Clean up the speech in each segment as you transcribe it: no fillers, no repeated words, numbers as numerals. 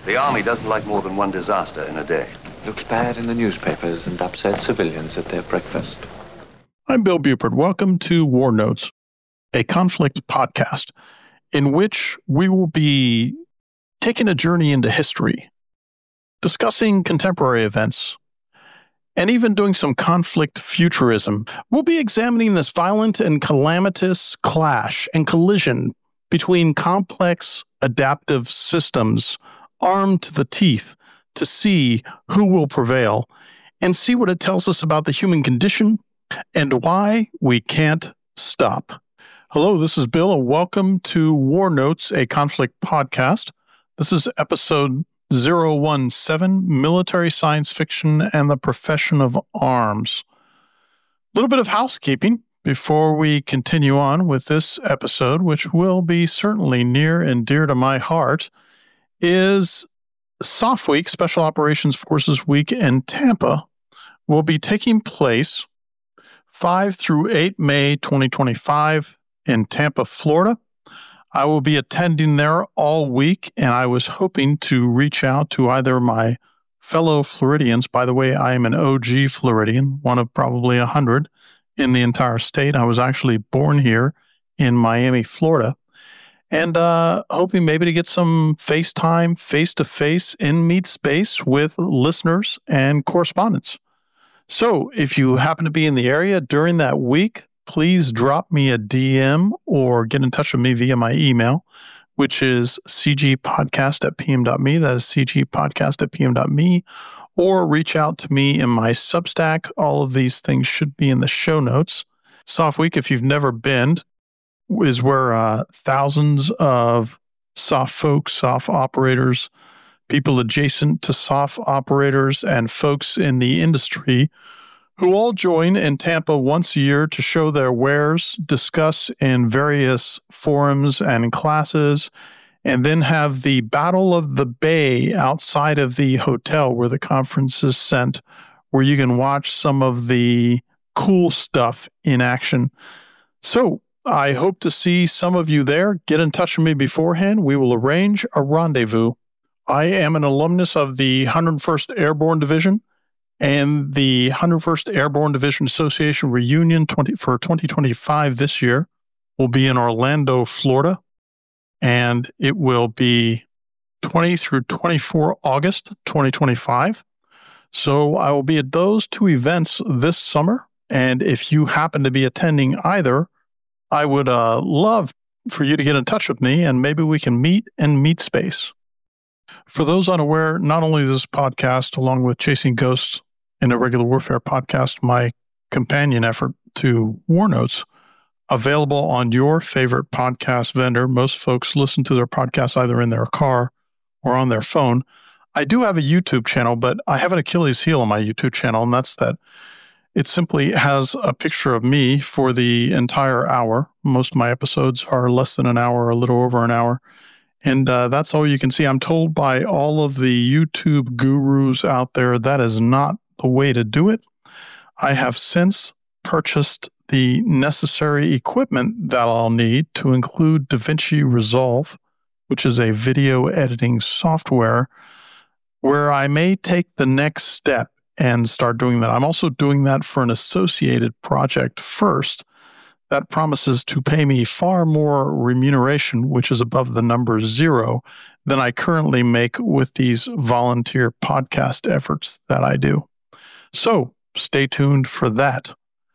The Army doesn't like more than one disaster in a day. Looks bad in the newspapers and upsets civilians at their breakfast. I'm Bill Buford. Welcome to War Notes, a conflict podcast in which we will be taking a journey into history, discussing contemporary events, and even doing some conflict futurism. We'll be examining this violent and calamitous clash and collision between complex adaptive systems armed to the teeth to see who will prevail and see what it tells us about the human condition and why we can't stop. Hello, this is Bill, and welcome to War Notes, a conflict podcast. This is episode 017, Military Science Fiction and the Profession of Arms. A little bit of housekeeping before we continue on with this episode, which will be certainly near and dear to my heart, is SOF Week, Special Operations Forces Week in Tampa, will be taking place 5 through 8 May 2025 in Tampa, Florida. I will be attending there all week, and I was hoping to reach out to either my fellow Floridians. By the way, I am an OG Floridian, one of probably 100 in the entire state. I was actually born here in Miami, Florida, and hoping maybe to get some FaceTime, face-to-face, in-meet space with listeners and correspondents. So if you happen to be in the area during that week, please drop me a DM or get in touch with me via my email, which is cgpodcast@pm.me. That is cgpodcast@pm.me. Or reach out to me in my Substack. All of these things should be in the show notes. SOF Week, if you've never been, is where thousands of SOF folks, SOF operators, people adjacent to SOF operators, and folks in the industry who all join in Tampa once a year to show their wares, discuss in various forums and classes, and then have the Battle of the Bay outside of the hotel where the conference is sent, where you can watch some of the cool stuff in action. So I hope to see some of you there. Get in touch with me beforehand. We will arrange a rendezvous. I am an alumnus of the 101st Airborne Division, and the 101st Airborne Division Association reunion for 2025 this year will be in Orlando, Florida, and it will be 20 through 24 August 2025. So I will be at those two events this summer, and if you happen to be attending either, I would love for you to get in touch with me, and maybe we can meet in meet space. For those unaware, not only is this podcast, along with Chasing Ghosts, an Irregular Warfare podcast, my companion effort to War Notes, available on your favorite podcast vendor. Most folks listen to their podcasts either in their car or on their phone. I do have a YouTube channel, but I have an Achilles heel on my YouTube channel, and that's that it simply has a picture of me for the entire hour. Most of my episodes are less than an hour, a little over an hour. And that's all you can see. I'm told by all of the YouTube gurus out there that is not the way to do it. I have since purchased the necessary equipment that I'll need to include DaVinci Resolve, which is a video editing software, where I may take the next step and start doing that. I'm also doing that for an associated project first that promises to pay me far more remuneration, which is above the number 0, than I currently make with these volunteer podcast efforts that I do. So stay tuned for that.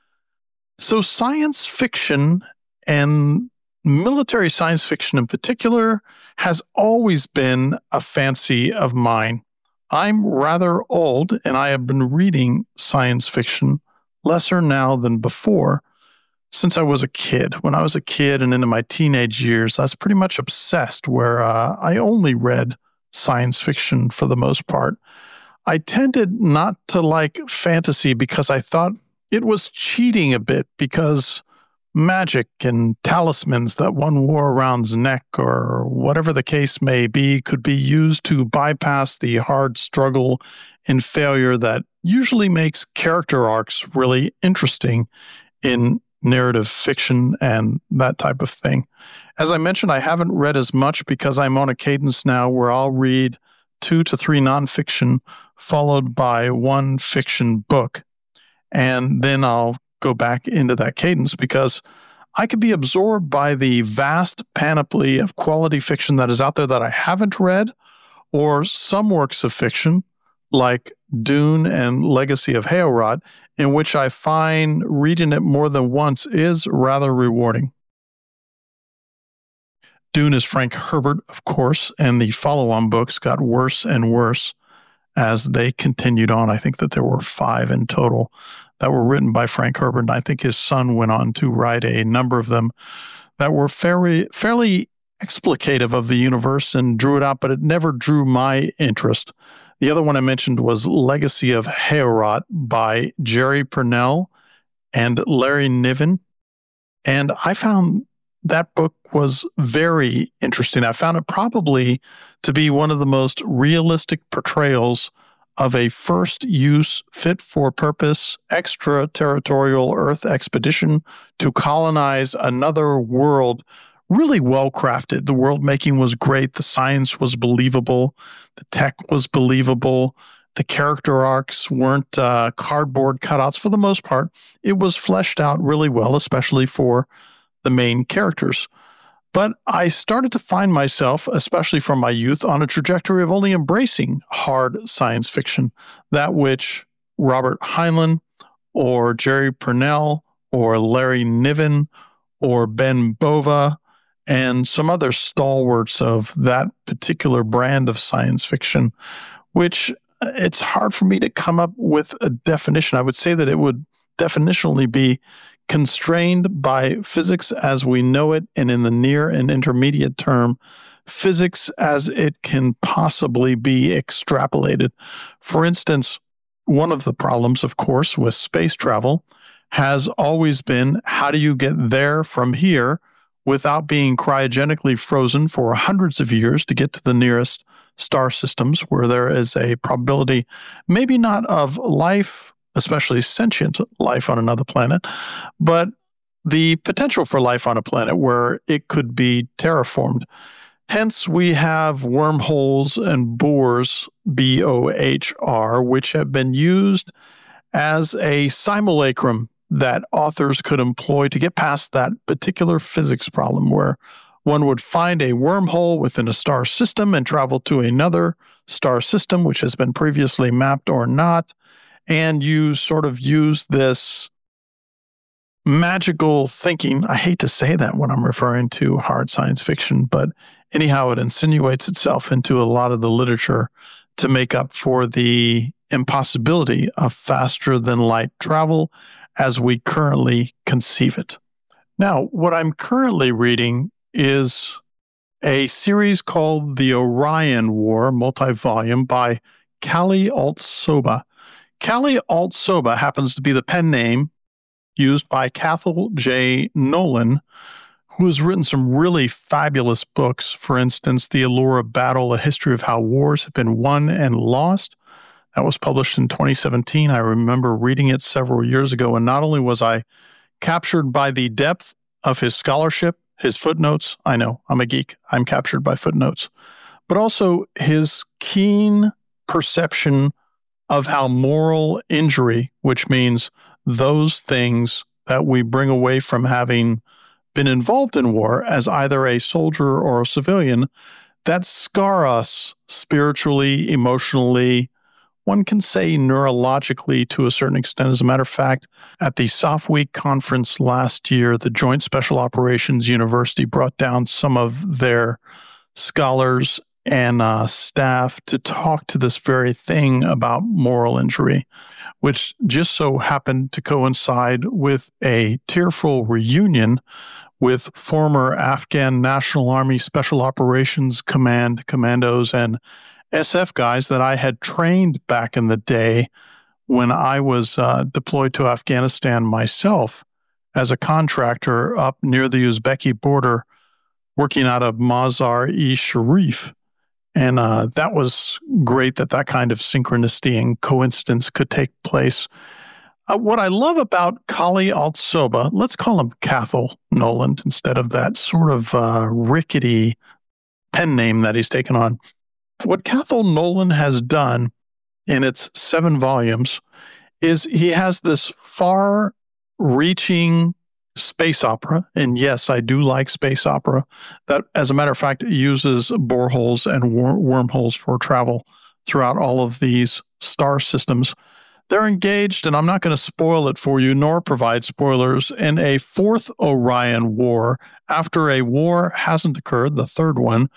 So science fiction, and military science fiction in particular, has always been a fancy of mine. I'm rather old, and I have been reading science fiction, lesser now than before, since I was a kid. When I was a kid and into my teenage years, I was pretty much obsessed, where I only read science fiction for the most part. I tended not to like fantasy because I thought it was cheating a bit, because magic and talismans that one wore around his neck or whatever the case may be could be used to bypass the hard struggle and failure that usually makes character arcs really interesting in narrative fiction and that type of thing. As I mentioned, I haven't read as much because I'm on a cadence now where I'll read 2 to 3 nonfiction, followed by 1 fiction book. And then I'll go back into that cadence because I could be absorbed by the vast panoply of quality fiction that is out there that I haven't read, or some works of fiction like Dune and Legacy of Heorot, in which I find reading it more than once is rather rewarding. Dune is Frank Herbert, of course, and the follow-on books got worse and worse as they continued on. I think that there were 5 in total that were written by Frank Herbert, and I think his son went on to write a number of them that were fairly explicative of the universe and drew it out, but it never drew my interest. The other one I mentioned was Legacy of Heorot by Jerry Purnell and Larry Niven, and I found that book was very interesting. I found it probably to be one of the most realistic portrayals of a first-use, fit-for-purpose, extraterritorial Earth expedition to colonize another world. Really well-crafted. The world-making was great. The science was believable. The tech was believable. The character arcs weren't cardboard cutouts for the most part. It was fleshed out really well, especially for the main characters. But I started to find myself, especially from my youth, on a trajectory of only embracing hard science fiction, that which Robert Heinlein or Jerry Purnell or Larry Niven or Ben Bova and some other stalwarts of that particular brand of science fiction, which it's hard for me to come up with a definition. I would say that it would definitionally be constrained by physics as we know it, and in the near and intermediate term, physics as it can possibly be extrapolated. For instance, one of the problems, of course, with space travel has always been, how do you get there from here without being cryogenically frozen for hundreds of years to get to the nearest star systems where there is a probability, maybe not of life, especially sentient life on another planet, but the potential for life on a planet where it could be terraformed. Hence, we have wormholes and Bohr, B-O-H-R, which have been used as a simulacrum that authors could employ to get past that particular physics problem where one would find a wormhole within a star system and travel to another star system, which has been previously mapped or not, and you sort of use this magical thinking. I hate to say that when I'm referring to hard science fiction, but anyhow, it insinuates itself into a lot of the literature to make up for the impossibility of faster than light travel as we currently conceive it. Now, what I'm currently reading is a series called The Orion War, multi-volume, by Kali Altsoba. Kali Altsoba happens to be the pen name used by Cathal J. Nolan, who has written some really fabulous books. For instance, The Allure of Battle, A History of How Wars Have Been Won and Lost. That was published in 2017. I remember reading it several years ago, and not only was I captured by the depth of his scholarship, his footnotes, I know, I'm a geek, I'm captured by footnotes, but also his keen perception of how moral injury, which means those things that we bring away from having been involved in war as either a soldier or a civilian, that scar us spiritually, emotionally, one can say neurologically to a certain extent. As a matter of fact, at the SOF Week conference last year, the Joint Special Operations University brought down some of their scholars and staff to talk to this very thing about moral injury, which just so happened to coincide with a tearful reunion with former Afghan National Army Special Operations Command commandos and SF guys that I had trained back in the day when I was deployed to Afghanistan myself as a contractor up near the Uzbeki border, working out of Mazar-e-Sharif. And that was great that kind of synchronicity and coincidence could take place. What I love about Kali Altsoba, let's call him Cathal Nolan instead of that sort of rickety pen name that he's taken on. What Cathal Nolan has done in its 7 volumes is he has this far-reaching space opera, and yes, I do like space opera, that, as a matter of fact, uses boreholes and wormholes for travel throughout all of these star systems. They're engaged, and I'm not going to spoil it for you, nor provide spoilers, in a 4th Orion War after a war hasn't occurred, the 3rd one,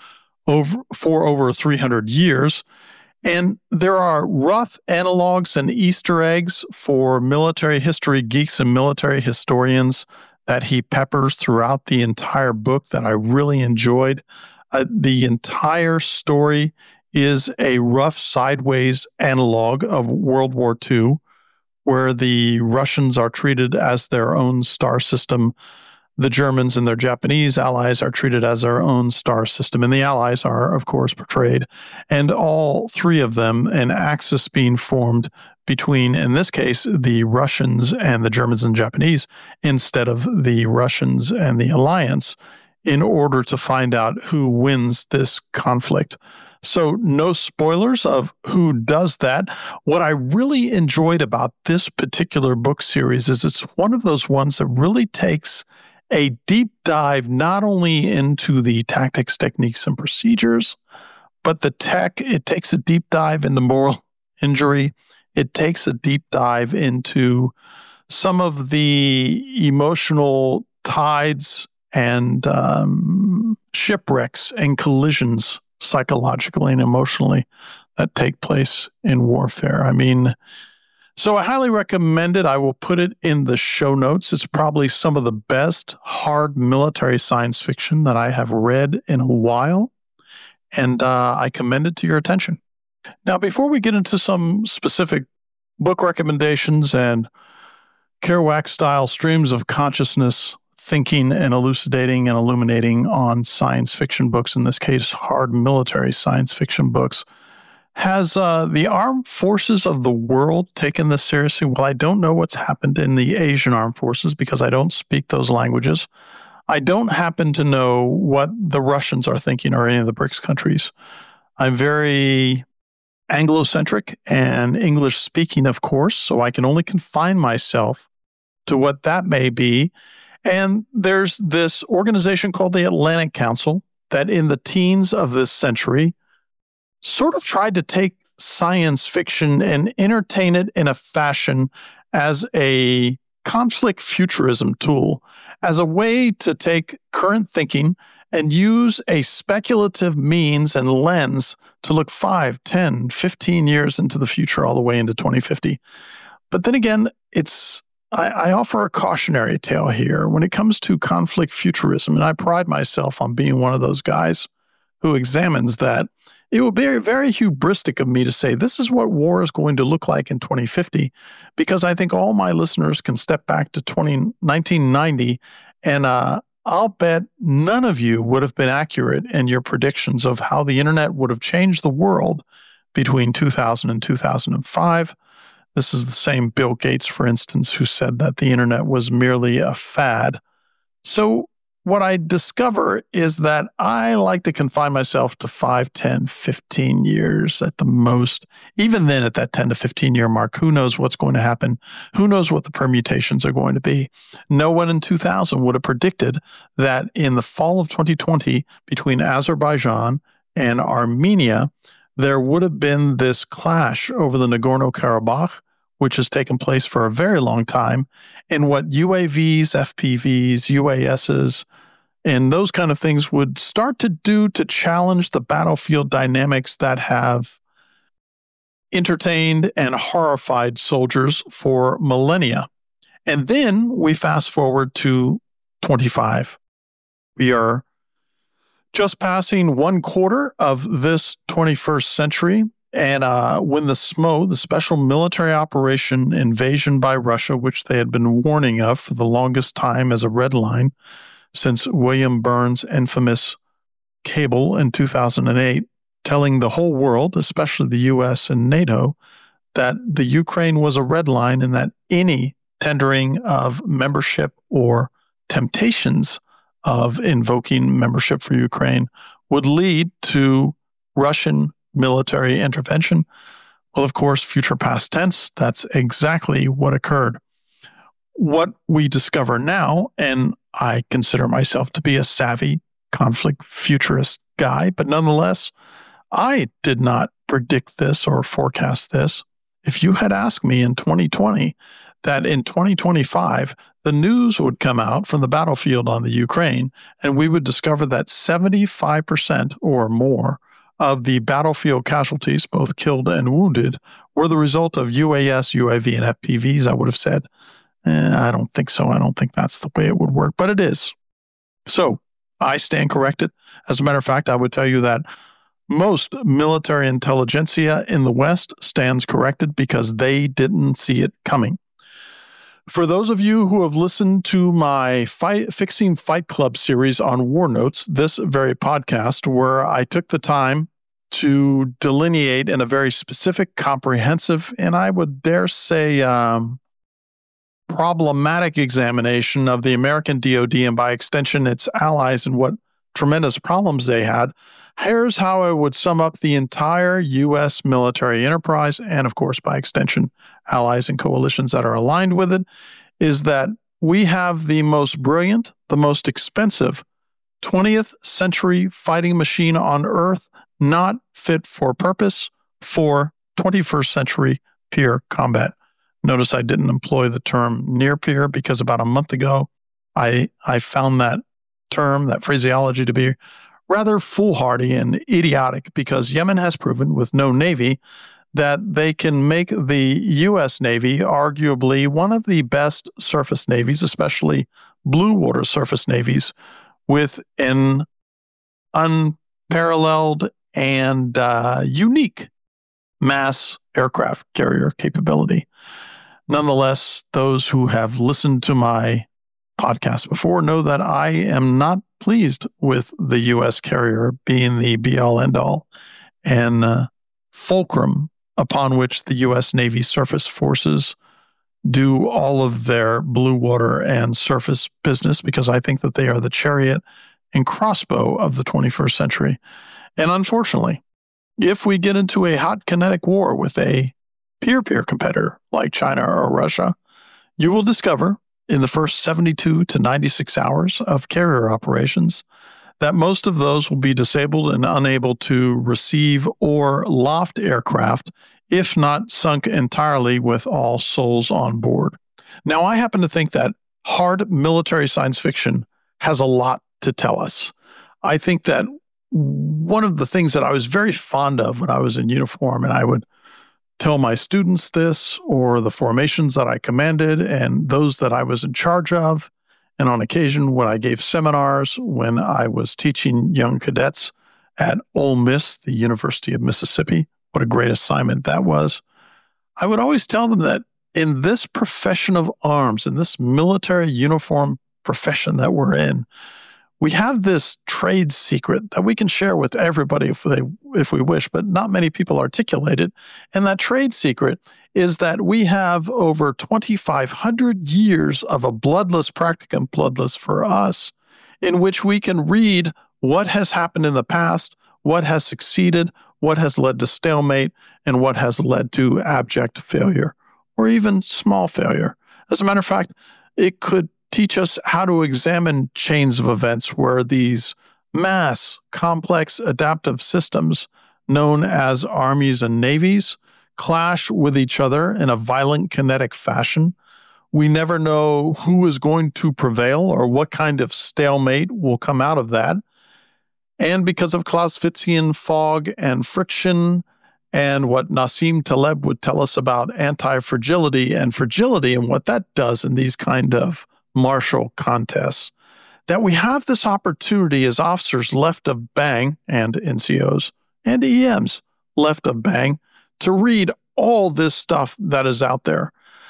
for over 300 years. And there are rough analogs and Easter eggs for military history geeks and military historians that he peppers throughout the entire book that I really enjoyed. The entire story is a rough sideways analog of World War II, where the Russians are treated as their own star system. The Germans and their Japanese allies are treated as their own star system, and the allies are, of course, portrayed. And all 3 of them, an axis being formed between, in this case, the Russians and the Germans and Japanese, instead of the Russians and the alliance, in order to find out who wins this conflict. So no spoilers of who does that. What I really enjoyed about this particular book series is it's one of those ones that really takes a deep dive not only into the tactics, techniques, and procedures, but the tech. It takes a deep dive into moral injury. It takes a deep dive into some of the emotional tides and shipwrecks and collisions psychologically and emotionally that take place in warfare. I mean, so I highly recommend it. I will put it in the show notes. It's probably some of the best hard military science fiction that I have read in a while, and I commend it to your attention. Now, before we get into some specific book recommendations and Kerouac-style streams of consciousness thinking and elucidating and illuminating on science fiction books, in this case, hard military science fiction books, has the armed forces of the world taken this seriously? Well, I don't know what's happened in the Asian armed forces because I don't speak those languages. I don't happen to know what the Russians are thinking or any of the BRICS countries. I'm very Anglo-centric and English-speaking, of course, so I can only confine myself to what that may be. And there's this organization called the Atlantic Council that in the teens of this century sort of tried to take science fiction and entertain it in a fashion as a conflict futurism tool, as a way to take current thinking and use a speculative means and lens to look 5, 10, 15 years into the future, all the way into 2050. But then again, I offer a cautionary tale here when it comes to conflict futurism, and I pride myself on being one of those guys who examines that. It would be very hubristic of me to say this is what war is going to look like in 2050, because I think all my listeners can step back to 1990, and I'll bet none of you would have been accurate in your predictions of how the internet would have changed the world between 2000 and 2005. This is the same Bill Gates, for instance, who said that the internet was merely a fad. So what I discover is that I like to confine myself to 5, 10, 15 years at the most. Even then, at that 10 to 15 year mark, who knows what's going to happen? Who knows what the permutations are going to be? No one in 2000 would have predicted that in the fall of 2020, between Azerbaijan and Armenia, there would have been this clash over the Nagorno-Karabakh, which has taken place for a very long time, and what UAVs, FPVs, UASs, and those kind of things would start to do to challenge the battlefield dynamics that have entertained and horrified soldiers for millennia. And then we fast forward to 25. We are just passing 1/4 of this 21st century. And when the SMO, the Special Military Operation invasion by Russia, which they had been warning of for the longest time as a red line since William Burns' infamous cable in 2008, telling the whole world, especially the U.S. and NATO, that the Ukraine was a red line and that any tendering of membership or temptations of invoking membership for Ukraine would lead to Russian military intervention? Well, of course, future past tense, that's exactly what occurred. What we discover now, and I consider myself to be a savvy conflict futurist guy, but nonetheless, I did not predict this or forecast this. If you had asked me in 2020 that in 2025, the news would come out from the battlefield on the Ukraine, and we would discover that 75% or more of the battlefield casualties, both killed and wounded, were the result of UAS, UAV, and FPVs, I would have said, I don't think so. I don't think that's the way it would work, but it is. So I stand corrected. As a matter of fact, I would tell you that most military intelligentsia in the West stands corrected because they didn't see it coming. For those of you who have listened to my Fixing Fight Club series on War Notes, this very podcast, where I took the time to delineate in a very specific, comprehensive, and I would dare say problematic examination of the American DoD and by extension its allies and what tremendous problems they had, here's how I would sum up the entire U.S. military enterprise and, of course, by extension, allies and coalitions that are aligned with it, is that we have the most brilliant, the most expensive 20th century fighting machine on Earth, not fit for purpose for 21st century peer combat. Notice I didn't employ the term near peer because about a month ago, I found that term, that phraseology to be rather foolhardy and idiotic because Yemen has proven with no navy that they can make the U.S. Navy arguably one of the best surface navies, especially blue water surface navies, with an unparalleled and unique mass aircraft carrier capability. Nonetheless, those who have listened to my podcast before know that I am not pleased with the U.S. carrier being the be-all, end-all and fulcrum upon which the U.S. Navy surface forces do all of their blue water and surface business because I think that they are the chariot and crossbow of the 21st century. And unfortunately, if we get into a hot kinetic war with a peer-peer competitor like China or Russia, you will discover in the first 72 to 96 hours of carrier operations that most of those will be disabled and unable to receive or loft aircraft, if not sunk entirely with all souls on board. Now, I happen to think that hard military science fiction has a lot to tell us. I think that one of the things that I was very fond of when I was in uniform, and I would tell my students this, or the formations that I commanded and those that I was in charge of, and on occasion when I gave seminars, when I was teaching young cadets at Ole Miss, the University of Mississippi, what a great assignment that was, I would always tell them that in this profession of arms, in this military uniform profession that we're in, we have this trade secret that we can share with everybody if we wish, but not many people articulate it. And that trade secret is that we have over 2,500 years of a bloodless practicum, bloodless for us, in which we can read what has happened in the past, what has succeeded, what has led to stalemate, and what has led to abject failure, or even small failure. As a matter of fact, it could teach us how to examine chains of events where these mass, complex, adaptive systems known as armies and navies clash with each other in a violent kinetic fashion. We never know who is going to prevail or what kind of stalemate will come out of that. And because of Clausewitzian fog and friction and what Nassim Taleb would tell us about anti-fragility and fragility and what that does in these kind of martial contests, that we have this opportunity as officers left of bang and NCOs and EMs left of bang to read all this stuff that is out there.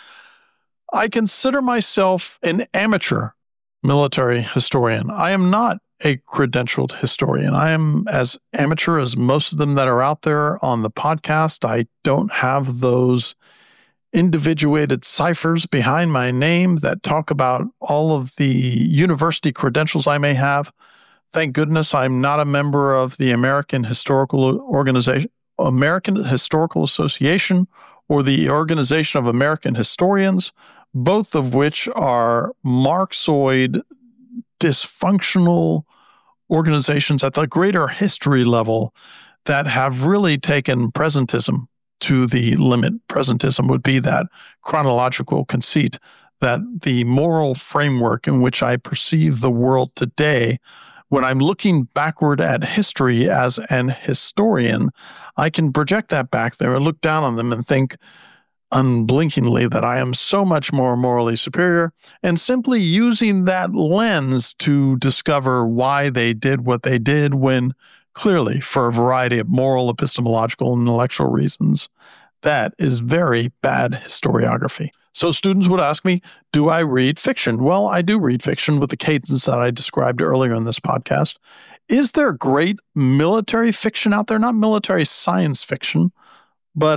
I consider myself an amateur military historian. I am not a credentialed historian. I am as amateur as most of them that are out there on the podcast. I don't have those individuated ciphers behind my name that talk about all of the university credentials I may have. Thank goodness I'm not a member of the American Historical American Historical Association or the Organization of American Historians, both of which are Marxoid, dysfunctional organizations at the greater history level that have really taken presentism to the limit. Presentism would be that chronological conceit that the moral framework in which I perceive the world today, when I'm looking backward at history as an historian, I can project that back there and look down on them and think unblinkingly that I am so much more morally superior, and simply using that lens to discover why they did what they did, when clearly, for a variety of moral, epistemological, and intellectual reasons, that is very bad historiography. So students would ask me, do I read fiction? Well, I do read fiction with the cadence that I described earlier in this podcast. Is there great military fiction out there? Not military science fiction, but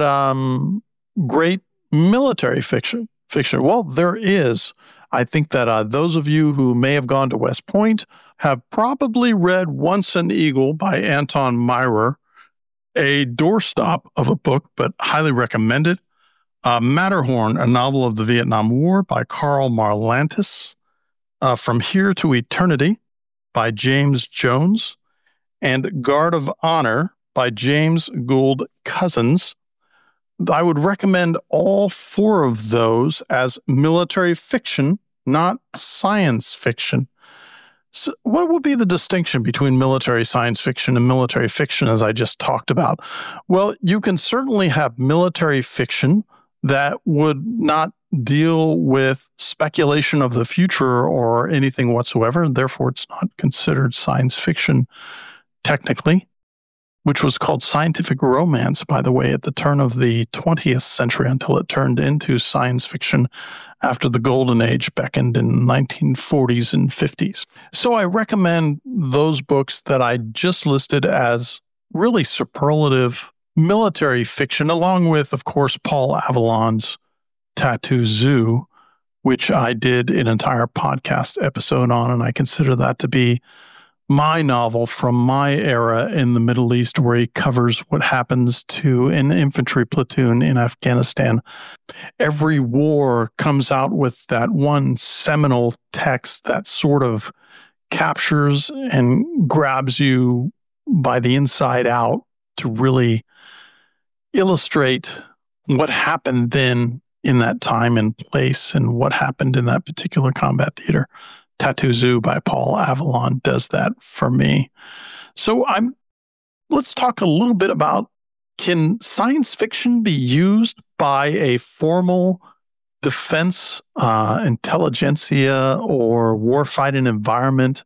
great military fiction. Well, there is. I think that those of you who may have gone to West Point have probably read Once an Eagle by Anton Myrer, a doorstop of a book, but highly recommend it. Matterhorn, a novel of the Vietnam War by Karl Marlantes. From Here to Eternity by James Jones. And Guard of Honor by James Gould Cousins. I would recommend all four of those as military fiction, not science fiction. So what would be the distinction between military science fiction and military fiction, as I just talked about? Well, you can certainly have military fiction that would not deal with speculation of the future or anything whatsoever, and therefore it's not considered science fiction technically, which was called scientific romance, by the way, at the turn of the 20th century, until it turned into science fiction after the golden age beckoned in the 1940s and 50s. So I recommend those books that I just listed as really superlative military fiction, along with, of course, Paul Avalon's Tattoo Zoo, which I did an entire podcast episode on, and I consider that to be my novel from my era in the Middle East, where he covers what happens to an infantry platoon in Afghanistan. Every war comes out with that one seminal text that sort of captures and grabs you by the inside out to really illustrate what happened then in that time and place and what happened in that particular combat theater. Tattoo Zoo by Paul Avalon does that for me. So let's talk a little bit about, can science fiction be used by a formal defense intelligentsia or warfighting environment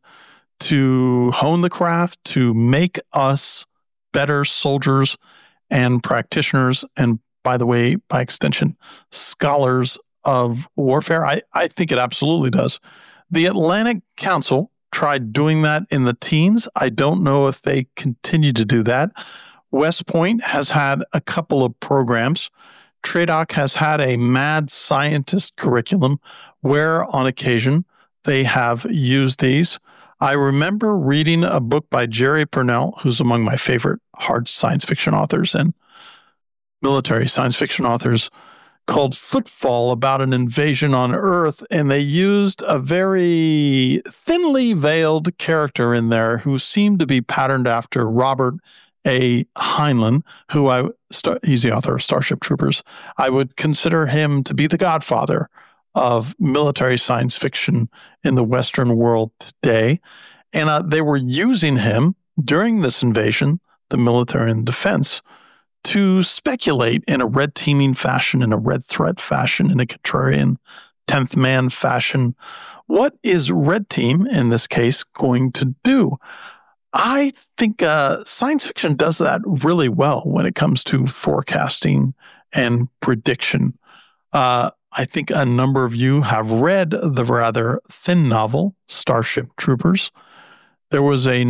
to hone the craft, to make us better soldiers and practitioners, and by the way, by extension, scholars of warfare? I think it absolutely does. The Atlantic Council tried doing that in the teens. I don't know if they continue to do that. West Point has had a couple of programs. TRADOC has had a mad scientist curriculum where, on occasion, they have used these. I remember reading a book by Jerry Pournelle, who's among my favorite hard science fiction authors and military science fiction authors, called Footfall, about an invasion on Earth, and they used a very thinly veiled character in there who seemed to be patterned after Robert A. Heinlein, he's the author of Starship Troopers. I would consider him to be the godfather of military science fiction in the Western world today. And they were using him during this invasion, the military and defense, to speculate in a red teaming fashion, in a red threat fashion, in a contrarian 10th man fashion. What is red team, in this case, going to do? I think science fiction does that really well when it comes to forecasting and prediction. I think a number of you have read the rather thin novel, Starship Troopers. There was a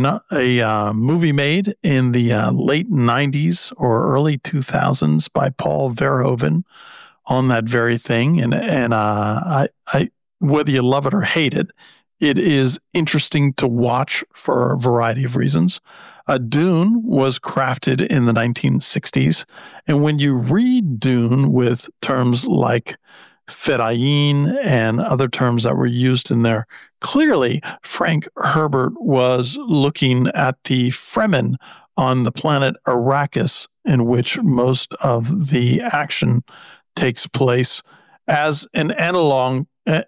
movie made in the late 90s or early 2000s by Paul Verhoeven on that very thing. And I whether you love it or hate it, it is interesting to watch for a variety of reasons. Dune was crafted in the 1960s. And when you read Dune with terms like Fedayeen and other terms that were used in there, clearly Frank Herbert was looking at the Fremen on the planet Arrakis, in which most of the action takes place, as an analog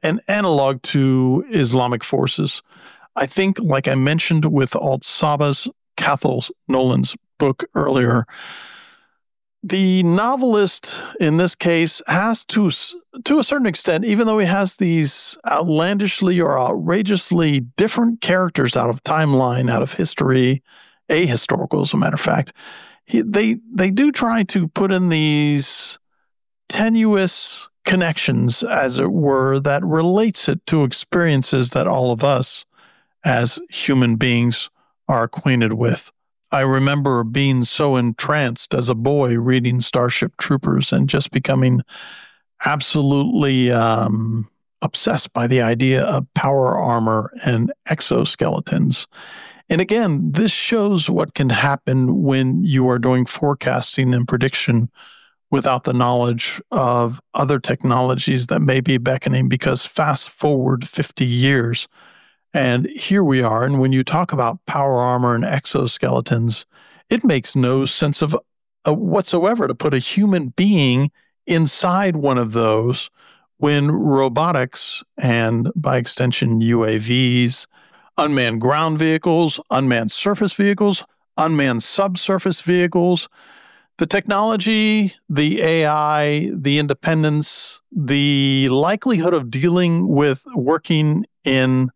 to Islamic forces. I think, like I mentioned with Alt Saba's Cathal Nolan's book earlier, the novelist in this case has to a certain extent, even though he has these outlandishly or outrageously different characters out of timeline, out of history, ahistorical as a matter of fact, they do try to put in these tenuous connections, as it were, that relates it to experiences that all of us as human beings are acquainted with. I remember being so entranced as a boy reading Starship Troopers and just becoming absolutely obsessed by the idea of power armor and exoskeletons. And again, this shows what can happen when you are doing forecasting and prediction without the knowledge of other technologies that may be beckoning, because fast forward 50 years, and here we are. And when you talk about power armor and exoskeletons, it makes no sense of whatsoever to put a human being inside one of those when robotics and, by extension, UAVs, unmanned ground vehicles, unmanned surface vehicles, unmanned subsurface vehicles, the technology, the AI, the independence, the likelihood of dealing with working in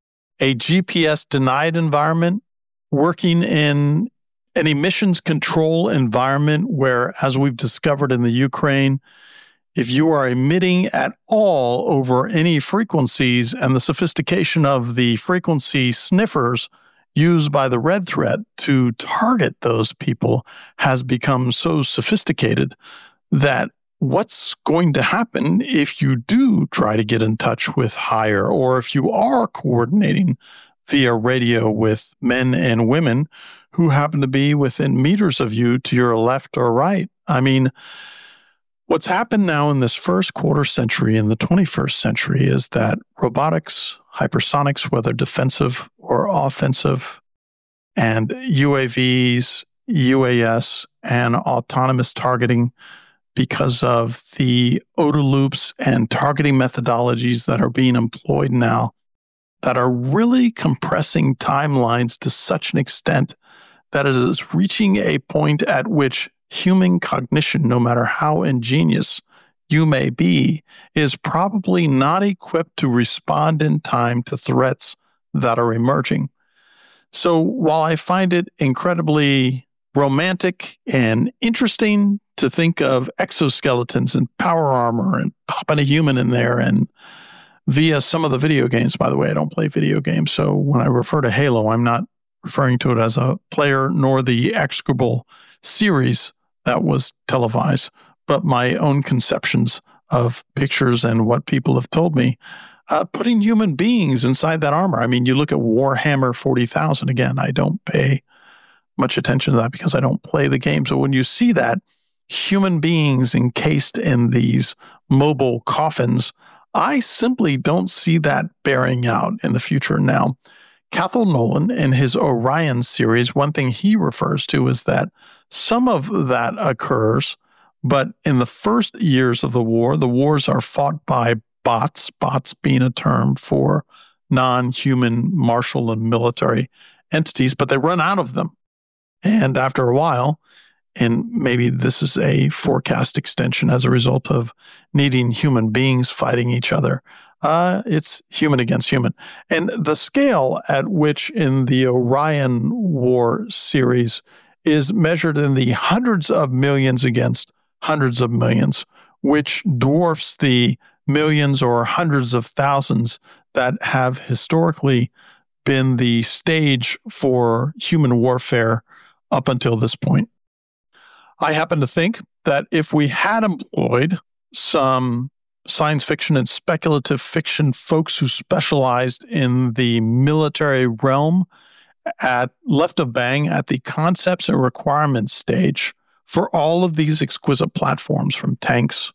a GPS-denied environment, working in an emissions control environment where, as we've discovered in the Ukraine, if you are emitting at all over any frequencies, and the sophistication of the frequency sniffers used by the Red Threat to target those people has become so sophisticated that what's going to happen if you do try to get in touch with higher, or if you are coordinating via radio with men and women who happen to be within meters of you to your left or right? I mean, what's happened now in this first quarter century in the 21st century is that robotics, hypersonics, whether defensive or offensive, and UAVs, UAS, and autonomous targeting, because of the OODA loops and targeting methodologies that are being employed now, that are really compressing timelines to such an extent that it is reaching a point at which human cognition, no matter how ingenious you may be, is probably not equipped to respond in time to threats that are emerging. So while I find it incredibly romantic and interesting to think of exoskeletons and power armor and popping a human in there, and via some of the video games, by the way, I don't play video games, so when I refer to Halo, I'm not referring to it as a player nor the execrable series that was televised, but my own conceptions of pictures and what people have told me, putting human beings inside that armor. I mean, you look at Warhammer 40,000. Again, I don't pay much attention to that because I don't play the game. So when you see that, human beings encased in these mobile coffins, I simply don't see that bearing out in the future. Now, Cathal Nolan in his Orion series, one thing he refers to is that some of that occurs, but in the first years of the wars are fought by bots being a term for non-human martial and military entities, but they run out of them. And after a while, and maybe this is a forecast extension as a result of needing human beings fighting each other, it's human against human. And the scale at which in the Orion War series is measured in the hundreds of millions against hundreds of millions, which dwarfs the millions or hundreds of thousands that have historically been the stage for human warfare up until this point. I happen to think that if we had employed some science fiction and speculative fiction folks who specialized in the military realm at Left of Bang at the concepts and requirements stage for all of these exquisite platforms, from tanks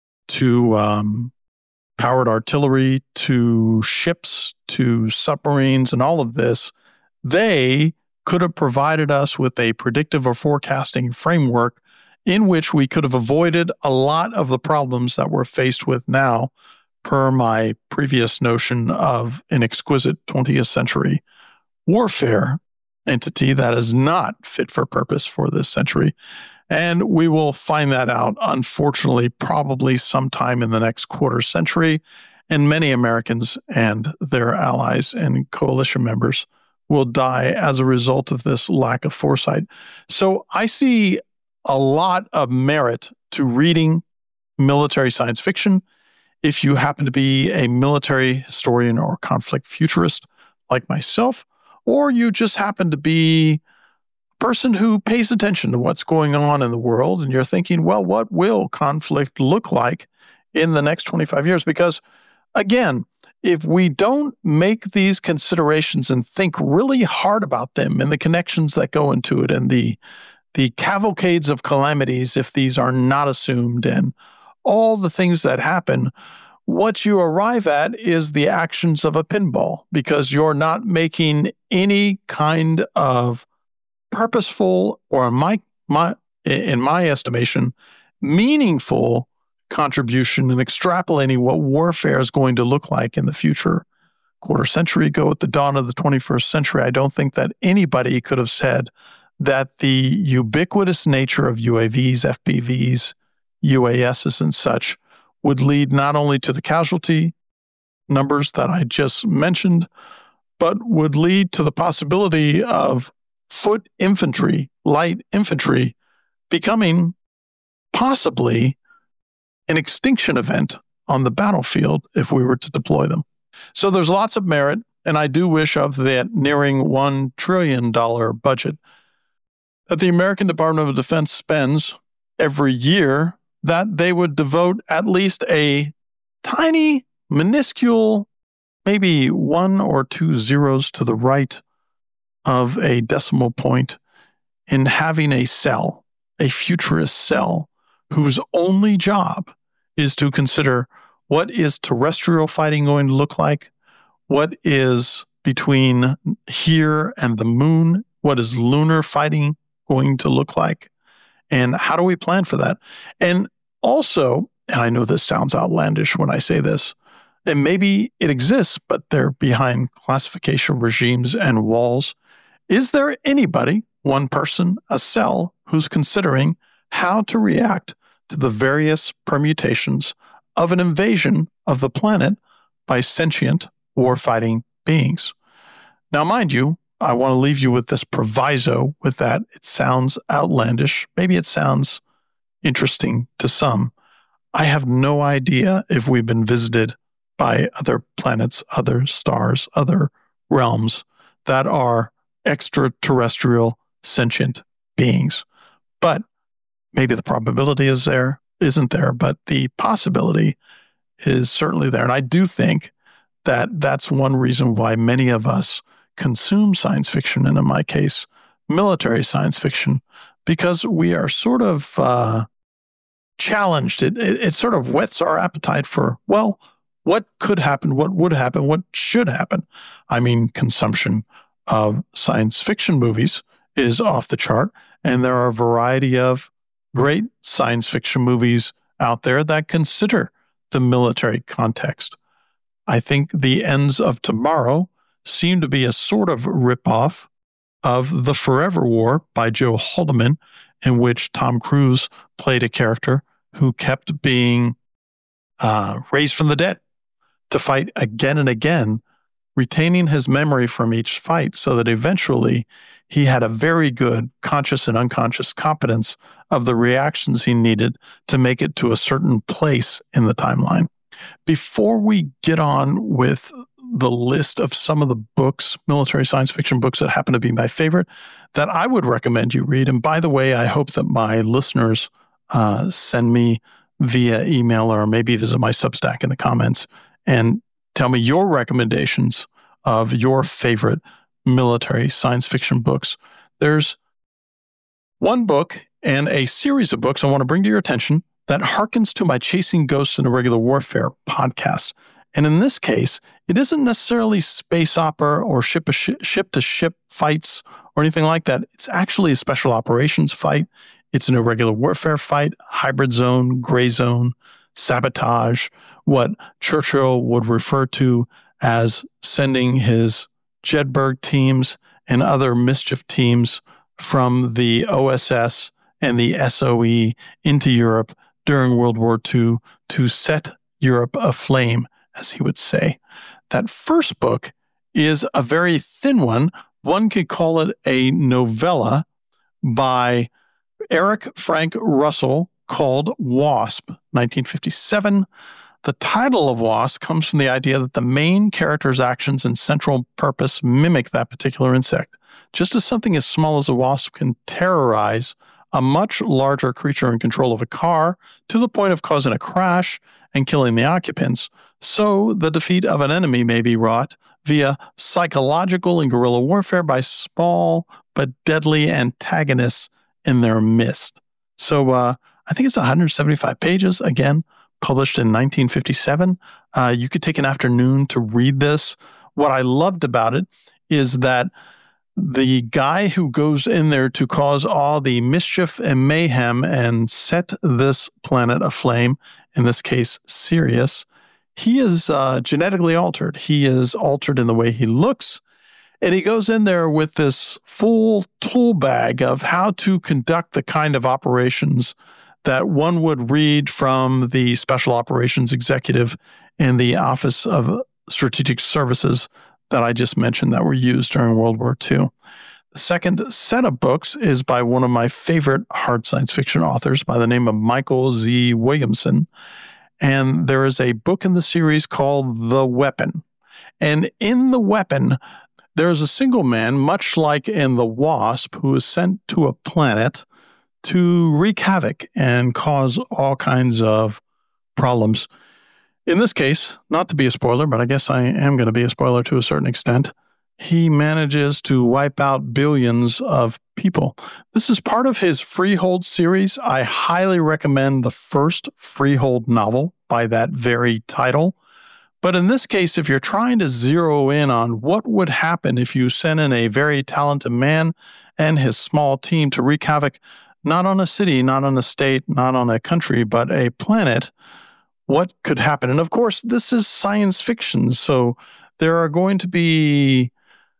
to powered artillery to ships to submarines and all of this. They could have provided us with a predictive or forecasting framework in which we could have avoided a lot of the problems that we're faced with now, per my previous notion of an exquisite 20th century warfare entity that is not fit for purpose for this century. And we will find that out, unfortunately, probably sometime in the next quarter century. And many Americans and their allies and coalition members will die as a result of this lack of foresight. So I see a lot of merit to reading military science fiction. If you happen to be a military historian or conflict futurist like myself, or you just happen to be a person who pays attention to what's going on in the world and you're thinking, well, what will conflict look like in the next 25 years? Because again, if we don't make these considerations and think really hard about them and the connections that go into it and the cavalcades of calamities, if these are not assumed, and all the things that happen, what you arrive at is the actions of a pinball, because you're not making any kind of purposeful, or in my estimation, meaningful contribution and extrapolating what warfare is going to look like in the future. Quarter century ago, at the dawn of the 21st century, I don't think that anybody could have said that the ubiquitous nature of UAVs, FPVs, UASs, and such would lead not only to the casualty numbers that I just mentioned, but would lead to the possibility of foot infantry, light infantry, becoming possibly an extinction event on the battlefield if we were to deploy them. So there's lots of merit, and I do wish of that nearing $1 trillion budget that the American Department of Defense spends every year, that they would devote at least a tiny, minuscule, maybe 1 or 2 zeros to the right of a decimal point, in having a cell, a futurist cell, whose only job is to consider what is terrestrial fighting going to look like, what is between here and the moon, what is lunar fighting going to look like, and how do we plan for that? And also, and I know this sounds outlandish when I say this, and maybe it exists, but they're behind classification regimes and walls. Is there anybody, one person, a cell, who's considering how to react to the various permutations of an invasion of the planet by sentient war-fighting beings? Now, mind you, I want to leave you with this proviso, with that it sounds outlandish. Maybe it sounds interesting to some. I have no idea if we've been visited by other planets, other stars, other realms that are extraterrestrial sentient beings. But maybe the probability isn't there, but the possibility is certainly there. And I do think that that's one reason why many of us consume science fiction, and in my case, military science fiction, because we are sort of challenged. It sort of whets our appetite for, well, what could happen, what would happen, what should happen. I mean, consumption of science fiction movies is off the chart, and there are a variety of great science fiction movies out there that consider the military context. I think The Ends of Tomorrow seemed to be a sort of ripoff of The Forever War by Joe Haldeman, in which Tom Cruise played a character who kept being raised from the dead to fight again and again, retaining his memory from each fight so that eventually he had a very good conscious and unconscious competence of the reactions he needed to make it to a certain place in the timeline. Before we get on with the list of some of the books, military science fiction books that happen to be my favorite, that I would recommend you read. And by the way, I hope that my listeners send me via email or maybe visit my Substack in the comments and tell me your recommendations of your favorite military science fiction books. There's one book and a series of books I want to bring to your attention that harkens to my Chasing Ghosts in Irregular Warfare podcast. And in this case, it isn't necessarily space opera or ship-to-ship fights or anything like that. It's actually a special operations fight. It's an irregular warfare fight, hybrid zone, gray zone, sabotage, what Churchill would refer to as sending his Jedburgh teams and other mischief teams from the OSS and the SOE into Europe during World War II to set Europe aflame, as he would say. That first book is a very thin one. One could call it a novella by Eric Frank Russell called Wasp, 1957. The title of Wasp comes from the idea that the main character's actions and central purpose mimic that particular insect. Just as something as small as a wasp can terrorize a much larger creature in control of a car to the point of causing a crash and killing the occupants, so the defeat of an enemy may be wrought via psychological and guerrilla warfare by small but deadly antagonists in their midst. So I think it's 175 pages, again, published in 1957. You could take an afternoon to read this. What I loved about it is that the guy who goes in there to cause all the mischief and mayhem and set this planet aflame, in this case, Sirius, he is genetically altered. He is altered in the way he looks. And he goes in there with this full tool bag of how to conduct the kind of operations that one would read from the Special Operations Executive in the Office of Strategic Services that I just mentioned that were used during World War II. The second set of books is by one of my favorite hard science fiction authors by the name of Michael Z. Williamson. And there is a book in the series called The Weapon. And in The Weapon, there is a single man, much like in The Wasp, who is sent to a planet to wreak havoc and cause all kinds of problems. In this case, not to be a spoiler, but I guess I am going to be a spoiler to a certain extent, he manages to wipe out billions of people. This is part of his Freehold series. I highly recommend the first Freehold novel by that very title. But in this case, if you're trying to zero in on what would happen if you sent in a very talented man and his small team to wreak havoc, not on a city, not on a state, not on a country, but a planet, what could happen? And of course, this is science fiction, so there are going to be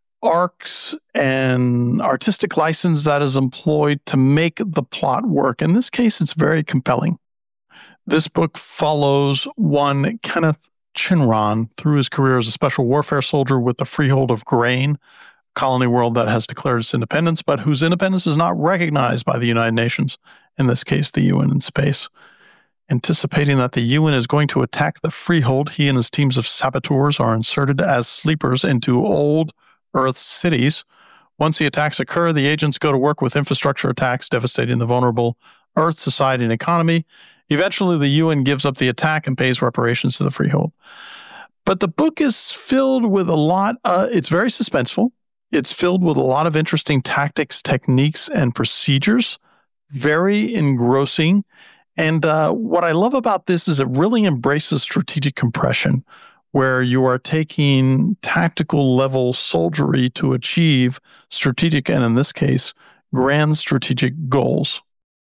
arcs and artistic license that is employed to make the plot work. In this case, it's very compelling. This book follows one Kenneth Chinron through his career as a special warfare soldier with the Freehold of Grain, colony world that has declared its independence, but whose independence is not recognized by the United Nations, in this case, the UN in space. Anticipating that the UN is going to attack the Freehold, he and his teams of saboteurs are inserted as sleepers into old Earth cities. Once the attacks occur, the agents go to work with infrastructure attacks, devastating the vulnerable Earth society and economy. Eventually, the UN gives up the attack and pays reparations to the Freehold. But the book is filled with a lot, it's very suspenseful. It's filled with a lot of interesting tactics, techniques, and procedures. Very engrossing. And what I love about this is it really embraces strategic compression, where you are taking tactical level soldiery to achieve strategic, and in this case, grand strategic goals.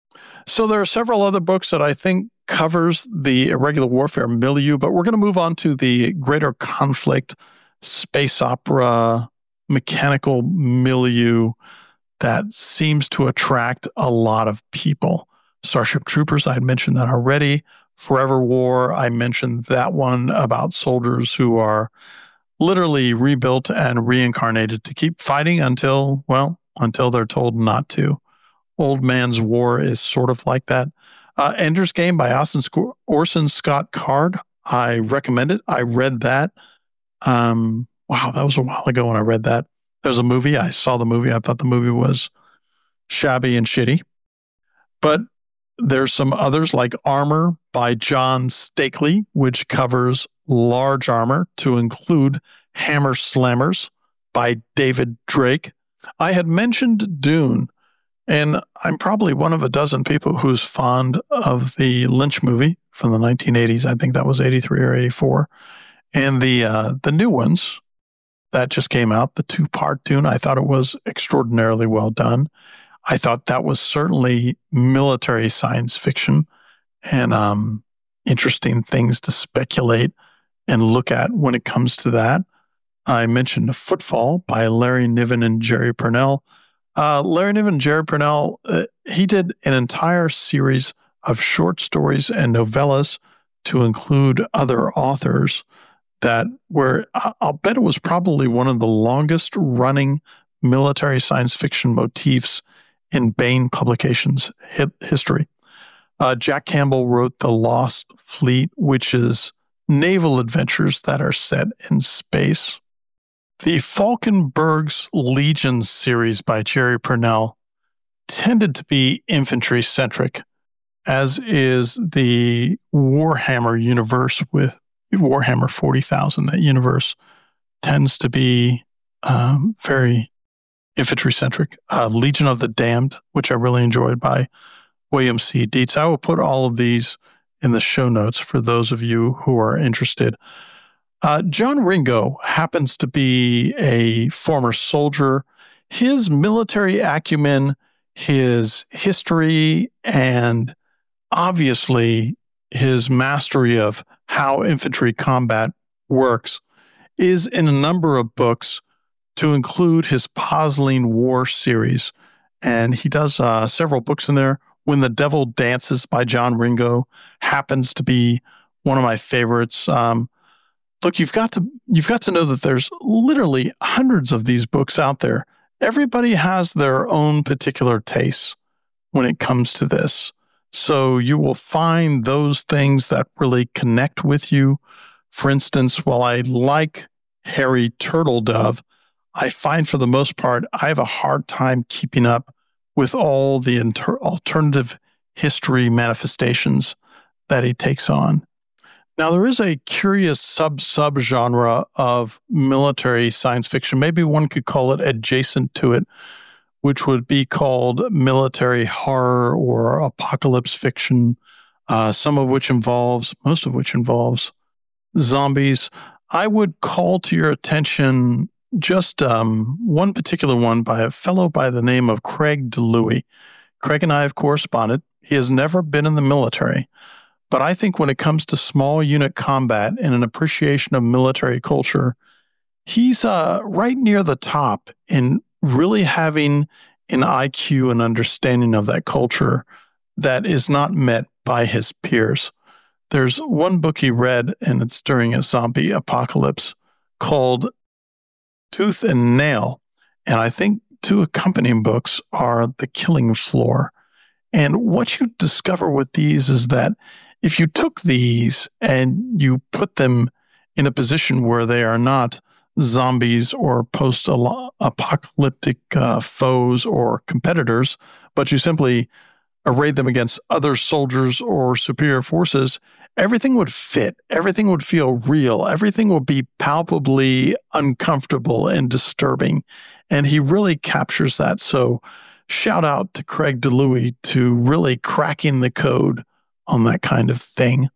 So there are several other books that I think covers the irregular warfare milieu, but we're going to move on to the greater conflict, space opera, mechanical milieu that seems to attract a lot of people. Starship Troopers, I had mentioned that already. Forever War, I mentioned that one about soldiers who are literally rebuilt and reincarnated to keep fighting until they're told not to. Old Man's War is sort of like that. Ender's Game by Orson Scott Card. I recommend it. I read that. Wow, that was a while ago when I read that. There's a movie. I saw the movie. I thought the movie was shabby and shitty. But There's some others like Armor by John Stakely, which covers large armor to include Hammer Slammers by David Drake. I had mentioned Dune, and I'm probably one of a dozen people who's fond of the Lynch movie from the 1980s. I think that was 83 or 84. And the new ones that just came out, the 2-part Dune, I thought it was extraordinarily well done. I thought that was certainly military science fiction and interesting things to speculate and look at when it comes to that. I mentioned Footfall by Larry Niven and Jerry Pournelle. Larry Niven and Jerry Pournelle, he did an entire series of short stories and novellas to include other authors that were, I'll bet it was probably one of the longest running military science fiction motifs in Baen Publications history. Jack Campbell wrote The Lost Fleet, which is naval adventures that are set in space. The Falkenberg's Legion series by Jerry Pournelle tended to be infantry-centric, as is the Warhammer universe with Warhammer 40,000. That universe tends to be very infantry-centric. Legion of the Damned, which I really enjoyed by William C. Dietz. I will put all of these in the show notes for those of you who are interested. John Ringo happens to be a former soldier. His military acumen, his history, and obviously his mastery of how infantry combat works is in a number of books, to include his Posling War series. And he does several books in there. When the Devil Dances by John Ringo happens to be one of my favorites. Look, you've got to know that there's literally hundreds of these books out there. Everybody has their own particular tastes when it comes to this. So you will find those things that really connect with you. For instance, while I like Harry Turtledove, I find for the most part, I have a hard time keeping up with all the alternative history manifestations that he takes on. Now, there is a curious sub-genre of military science fiction. Maybe one could call it adjacent to it, which would be called military horror or apocalypse fiction, most of which involves zombies. I would call to your attention just one particular one by a fellow by the name of Craig DeLuey. Craig and I have corresponded. He has never been in the military, but I think when it comes to small unit combat and an appreciation of military culture, he's right near the top in really having an IQ and understanding of that culture that is not met by his peers. There's one book he read, and it's during a zombie apocalypse, called Tooth and Nail. And I think 2 accompanying books are The Killing Floor. And what you discover with these is that if you took these and you put them in a position where they are not zombies or post-apocalyptic foes or competitors, but you simply arrayed them against other soldiers or superior forces, everything would fit. Everything would feel real. Everything would be palpably uncomfortable and disturbing. And he really captures that. So shout out to Craig DeLuey to really cracking the code on that kind of thing.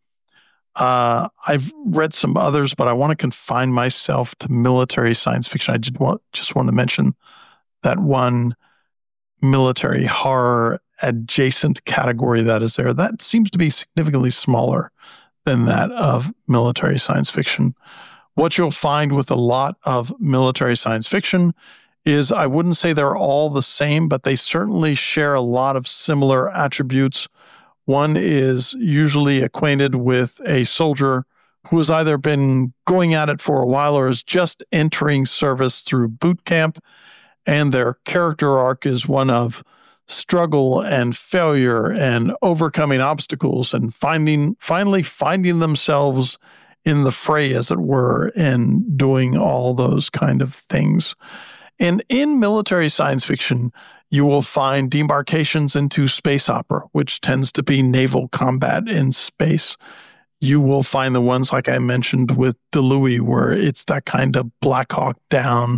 I've read some others, but I want to confine myself to military science fiction. I just want to mention that one military horror adjacent category that is there. That seems to be significantly smaller than that of military science fiction. What you'll find with a lot of military science fiction is, I wouldn't say they're all the same, but they certainly share a lot of similar attributes. One is usually acquainted with a soldier who has either been going at it for a while or is just entering service through boot camp, and their character arc is one of struggle and failure and overcoming obstacles and finally finding themselves in the fray, as it were, and doing all those kind of things. And in military science fiction, you will find demarcations into space opera, which tends to be naval combat in space. You will find the ones like I mentioned with DeLuey, where it's that kind of Black Hawk Down,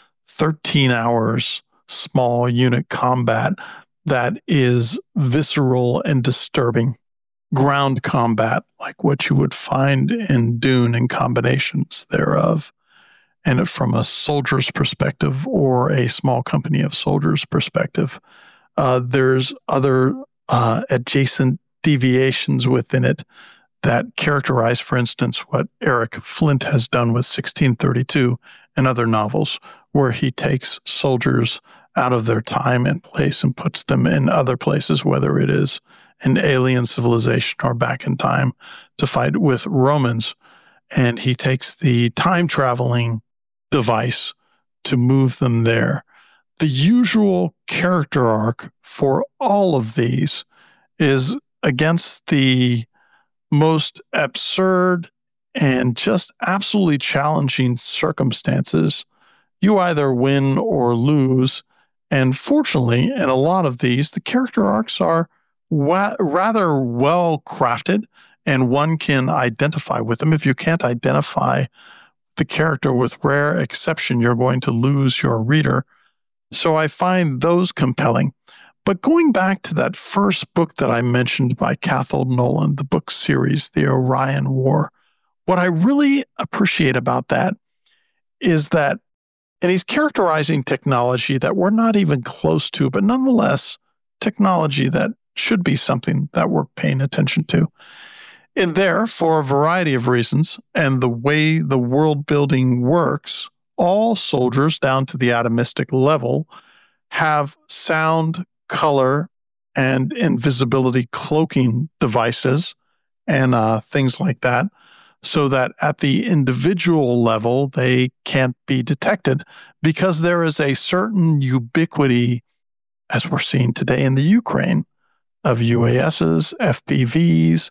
13 hours, small unit combat that is visceral and disturbing. Ground combat, like what you would find in Dune and combinations thereof. And from a soldier's perspective or a small company of soldiers' perspective, there's other adjacent deviations within it that characterize, for instance, what Eric Flint has done with 1632 and other novels, where he takes soldiers out of their time and place and puts them in other places, whether it is an alien civilization or back in time to fight with Romans. And he takes the time-traveling device to move them there. The usual character arc for all of these is against the most absurd and just absolutely challenging circumstances. You either win or lose. And fortunately, in a lot of these, the character arcs are rather well crafted, and one can identify with them. If you can't identify the character, with rare exception, you're going to lose your reader. So I find those compelling. But going back to that first book that I mentioned by Cathal Nolan, the book series, The Orion War, what I really appreciate about that is that, and he's characterizing technology that we're not even close to, but nonetheless, technology that should be something that we're paying attention to. In there, for a variety of reasons, and the way the world building works, all soldiers down to the atomistic level have sound, color, and invisibility cloaking devices and things like that, so that at the individual level, they can't be detected, because there is a certain ubiquity, as we're seeing today in the Ukraine, of UASs, FPVs,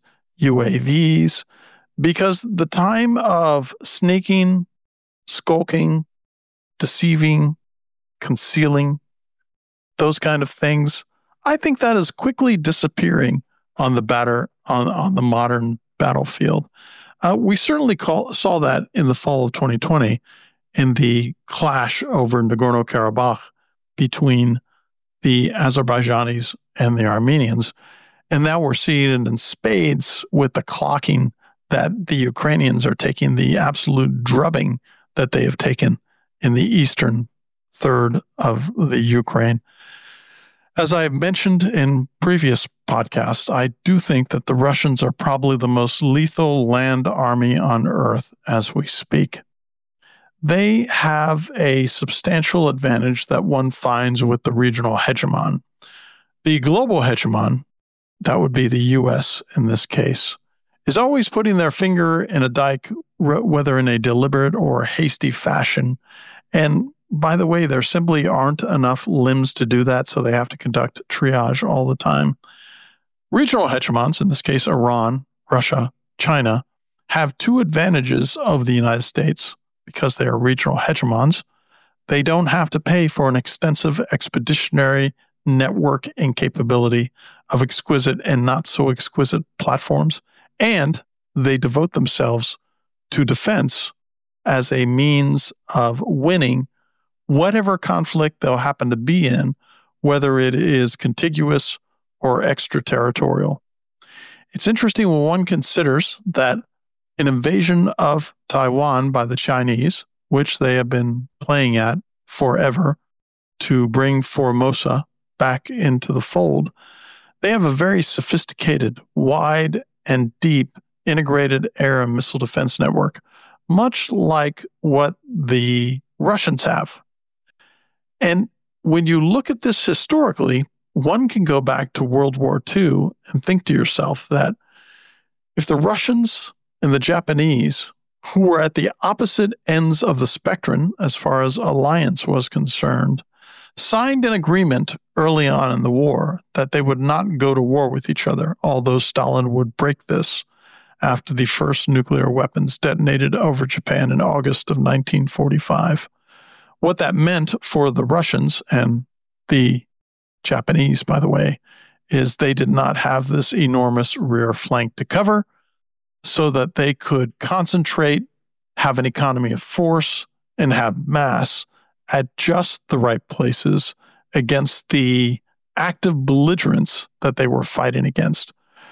UAVs, because the time of sneaking, skulking, deceiving, concealing, those kind of things, I think that is quickly disappearing on the modern battlefield. We certainly saw that in the fall of 2020 in the clash over Nagorno-Karabakh between the Azerbaijanis and the Armenians. And now we're seeing it in spades with the clocking that the Ukrainians are taking, the absolute drubbing that they have taken in the eastern third of the Ukraine. As I mentioned in previous podcasts, I do think that the Russians are probably the most lethal land army on earth as we speak. They have a substantial advantage that one finds with the regional hegemon. The global hegemon, that would be the U.S. in this case, is always putting their finger in a dike, whether in a deliberate or hasty fashion. And by the way, there simply aren't enough limbs to do that, so they have to conduct triage all the time. Regional hegemons, in this case Iran, Russia, China, have two advantages of the United States because they are regional hegemons. They don't have to pay for an extensive expeditionary network and capability of exquisite and not so exquisite platforms, and they devote themselves to defense as a means of winning whatever conflict they'll happen to be in, whether it is contiguous or extraterritorial. It's interesting when one considers that an invasion of Taiwan by the Chinese, which they have been playing at forever to bring Formosa back into the fold, they have a very sophisticated, wide, and deep integrated air and missile defense network, much like what the Russians have. And when you look at this historically, one can go back to World War II and think to yourself that if the Russians and the Japanese, who were at the opposite ends of the spectrum as far as alliance was concerned, signed an agreement early on in the war that they would not go to war with each other, although Stalin would break this after the first nuclear weapons detonated over Japan in August of 1945. What that meant for the Russians and the Japanese, by the way, is they did not have this enormous rear flank to cover so that they could concentrate, have an economy of force, and have mass at just the right places against the active belligerents that they were fighting against.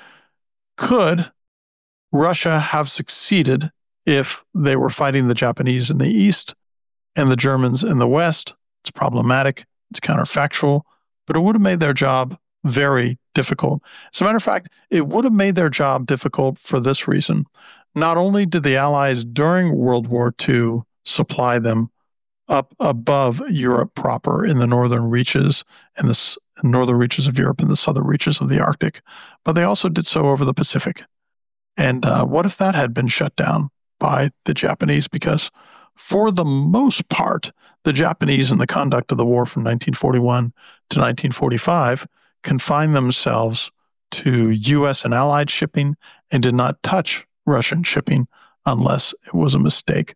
Could Russia have succeeded if they were fighting the Japanese in the east and the Germans in the west? It's problematic. It's counterfactual, but it would have made their job very difficult. As a matter of fact, it would have made their job difficult for this reason. Not only did the Allies during World War II supply them up above Europe proper in the northern reaches and the northern reaches of Europe and the southern reaches of the Arctic, but they also did so over the Pacific. And what if that had been shut down by the Japanese? Because for the most part, the Japanese in the conduct of the war from 1941 to 1945 confined themselves to U.S. and Allied shipping and did not touch Russian shipping unless it was a mistake.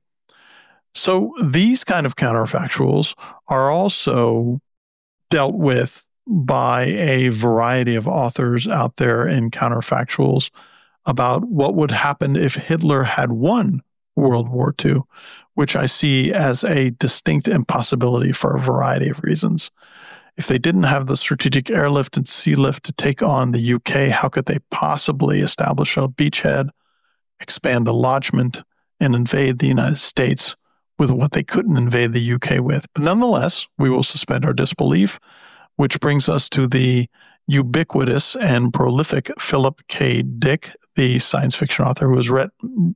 So these kind of counterfactuals are also dealt with by a variety of authors out there in counterfactuals about what would happen if Hitler had won World War II, which I see as a distinct impossibility for a variety of reasons. If they didn't have the strategic airlift and sea lift to take on the UK, how could they possibly establish a beachhead, expand a lodgment, and invade the United States with what they couldn't invade the UK with? But nonetheless, we will suspend our disbelief, which brings us to the ubiquitous and prolific Philip K. Dick, the science fiction author who has read,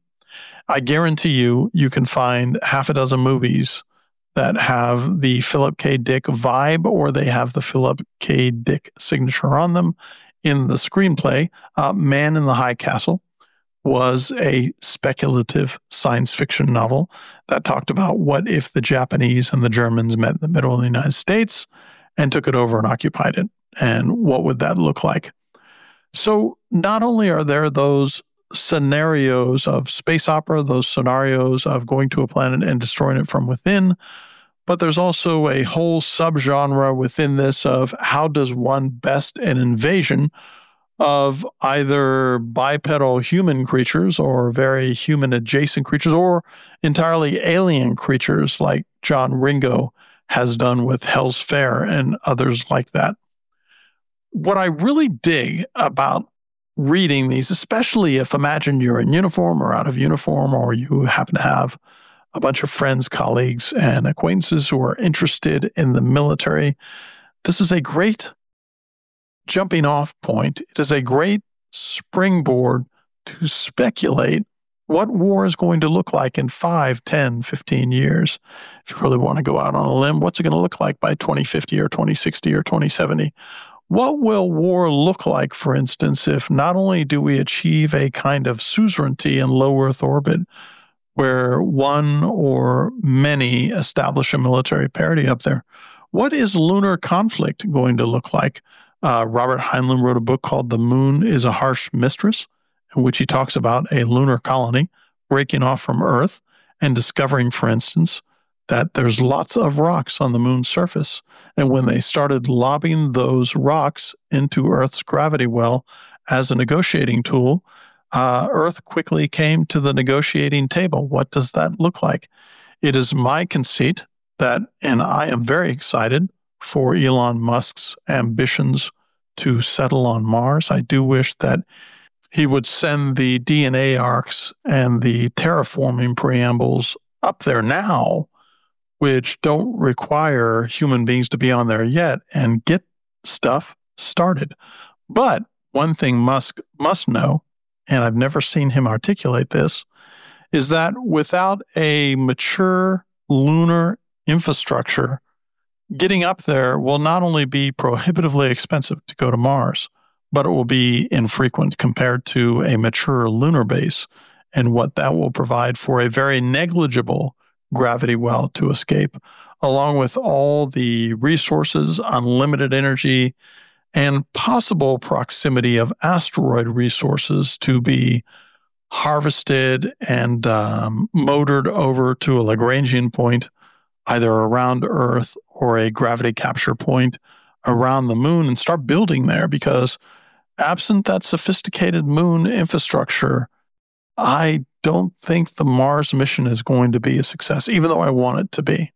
I guarantee you can find half a dozen movies that have the Philip K. Dick vibe or they have the Philip K. Dick signature on them. In the screenplay, Man in the High Castle was a speculative science fiction novel that talked about what if the Japanese and the Germans met in the middle of the United States and took it over and occupied it, and what would that look like? So not only are there those scenarios of space opera, those scenarios of going to a planet and destroying it from within, but there's also a whole subgenre within this of how does one best an invasion of either bipedal human creatures or very human adjacent creatures or entirely alien creatures like John Ringo has done with Hell's Fair and others like that. What I really dig about reading these, especially if imagine you're in uniform or out of uniform, or you happen to have a bunch of friends, colleagues, and acquaintances who are interested in the military, this is a great jumping off point. It is a great springboard to speculate what war is going to look like in 5, 10, 15 years. If you really want to go out on a limb, what's it going to look like by 2050 or 2060 or 2070? What will war look like, for instance, if not only do we achieve a kind of suzerainty in low Earth orbit where one or many establish a military parity up there, what is lunar conflict going to look like? Robert Heinlein wrote a book called The Moon is a Harsh Mistress, in which he talks about a lunar colony breaking off from Earth and discovering, for instance, that there's lots of rocks on the moon's surface. And when they started lobbing those rocks into Earth's gravity well as a negotiating tool, Earth quickly came to the negotiating table. What does that look like? It is my conceit that, and I am very excited for Elon Musk's ambitions to settle on Mars. I do wish that he would send the DNA arcs and the terraforming preambles up there now, which don't require human beings to be on there yet, and get stuff started. But one thing Musk must know, and I've never seen him articulate this, is that without a mature lunar infrastructure, getting up there will not only be prohibitively expensive to go to Mars, but it will be infrequent compared to a mature lunar base, and what that will provide for a very negligible gravity well to escape, along with all the resources, unlimited energy, and possible proximity of asteroid resources to be harvested and motored over to a Lagrangian point either around Earth or a gravity capture point around the moon and start building there, because absent that sophisticated moon infrastructure, I don't think the Mars mission is going to be a success, even though I want it to be.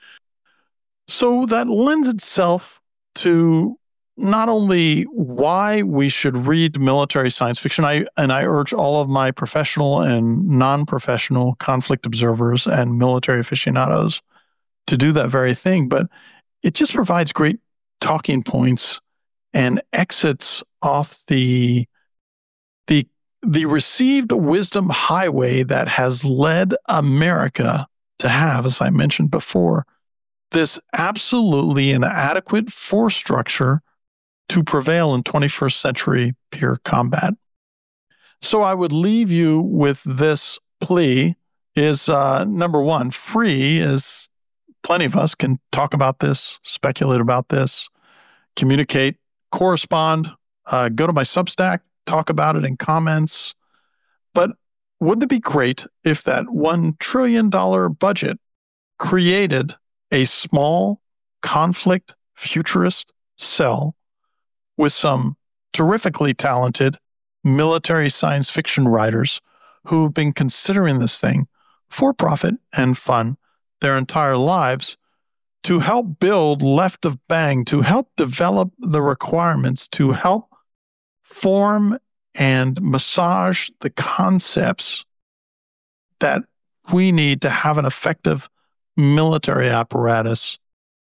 So that lends itself to not only why we should read military science fiction, I urge all of my professional and non-professional conflict observers and military aficionados to do that very thing, but it just provides great talking points and exits off the received wisdom highway that has led America to have, as I mentioned before, this absolutely inadequate force structure to prevail in 21st century peer combat. So I would leave you with this plea is, number one, free, as plenty of us can talk about this, speculate about this, communicate, correspond, go to my Substack, talk about it in comments. But wouldn't it be great if that $1 trillion budget created a small conflict futurist cell with some terrifically talented military science fiction writers who have been considering this thing for profit and fun their entire lives to help build left of bang, to help develop the requirements, to help form and massage the concepts that we need to have an effective military apparatus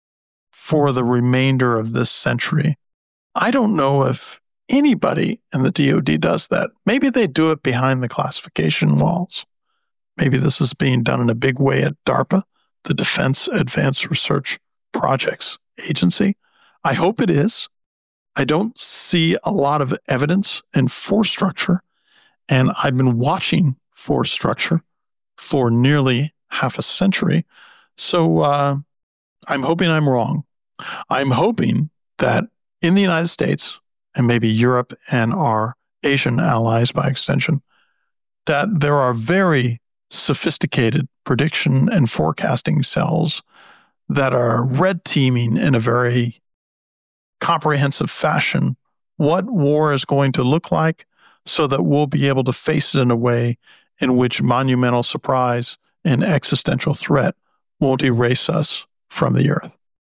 for the remainder of this century. I don't know if anybody in the DoD does that. Maybe they do it behind the classification walls. Maybe this is being done in a big way at DARPA, the Defense Advanced Research Projects Agency. I hope it is. I don't see a lot of evidence in force structure, and I've been watching force structure for nearly half a century. So I'm hoping I'm wrong. I'm hoping that in the United States, and maybe Europe and our Asian allies by extension, that there are very sophisticated prediction and forecasting cells that are red teaming in a very comprehensive fashion what war is going to look like so that we'll be able to face it in a way in which monumental surprise and existential threat won't erase us from the earth.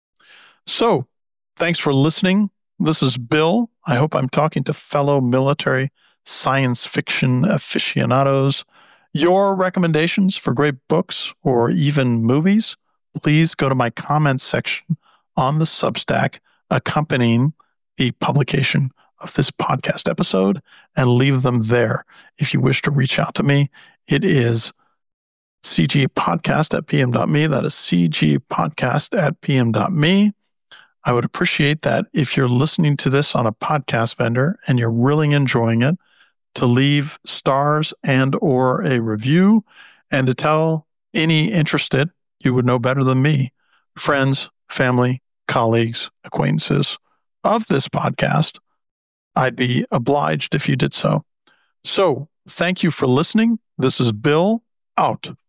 So, thanks for listening. This is Bill. I hope I'm talking to fellow military science fiction aficionados. Your recommendations for great books or even movies, please go to my comments section on the Substack accompanying the publication of this podcast episode and leave them there. If you wish to reach out to me, it is cgpodcast@pm.me. That is cgpodcast@pm.me. I would appreciate that if you're listening to this on a podcast vendor and you're really enjoying it, to leave stars and or a review, and to tell any interested, you would know better than me, friends, family, colleagues, acquaintances of this podcast. I'd be obliged if you did so. So thank you for listening. This is Bill, out.